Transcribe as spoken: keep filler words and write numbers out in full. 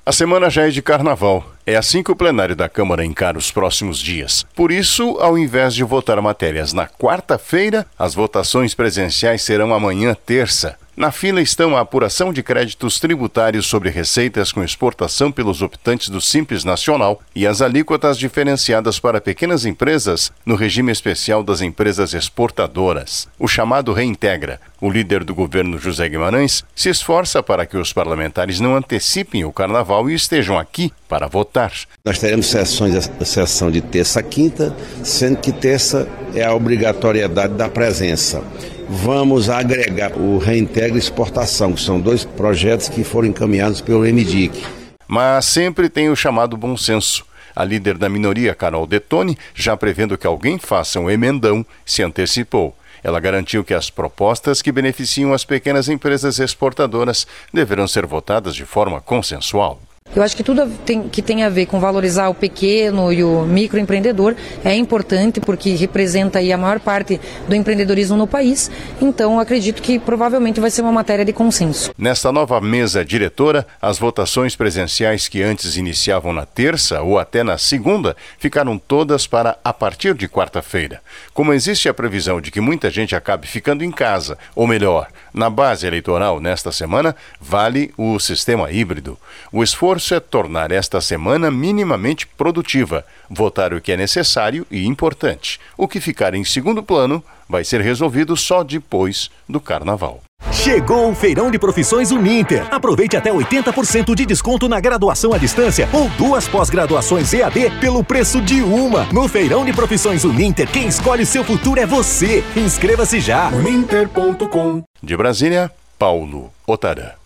A semana já é de carnaval. É assim que o plenário da Câmara encara os próximos dias. Por isso, ao invés de votar matérias na quarta-feira, as votações presenciais serão amanhã, terça. Na fila estão a apuração de créditos tributários sobre receitas com exportação pelos optantes do Simples Nacional e as alíquotas diferenciadas para pequenas empresas no regime especial das empresas exportadoras. O chamado Reintegra. O líder do governo, José Guimarães, se esforça para que os parlamentares não antecipem o carnaval e estejam aqui para votar. Nós teremos sessões, sessão de terça a quinta, sendo que terça é a obrigatoriedade da presença. Vamos agregar o Reintegra e Exportação, que são dois projetos que foram encaminhados pelo M D I C. Mas sempre tem o chamado bom senso. A líder da minoria, Carol Detoni, já prevendo que alguém faça um emendão, se antecipou. Ela garantiu que as propostas que beneficiam as pequenas empresas exportadoras deverão ser votadas de forma consensual. Eu acho que tudo tem, que tem a ver com valorizar o pequeno e o microempreendedor é importante porque representa aí a maior parte do empreendedorismo no país. Então, acredito que provavelmente vai ser uma matéria de consenso. Nesta nova mesa diretora, as votações presenciais que antes iniciavam na terça ou até na segunda ficaram todas para a partir de quarta-feira. Como existe a previsão de que muita gente acabe ficando em casa, ou melhor, na base eleitoral nesta semana, vale o sistema híbrido. O esforço é tornar esta semana minimamente produtiva, votar o que é necessário e importante. O que ficar em segundo plano vai ser resolvido só depois do carnaval. Chegou o Feirão de Profissões Uninter. Aproveite até oitenta por cento de desconto na graduação à distância ou duas pós-graduações E A D pelo preço de uma. No Feirão de Profissões Uninter, quem escolhe seu futuro é você. Inscreva-se já. uninter ponto com. De Brasília, Paulo Otarã.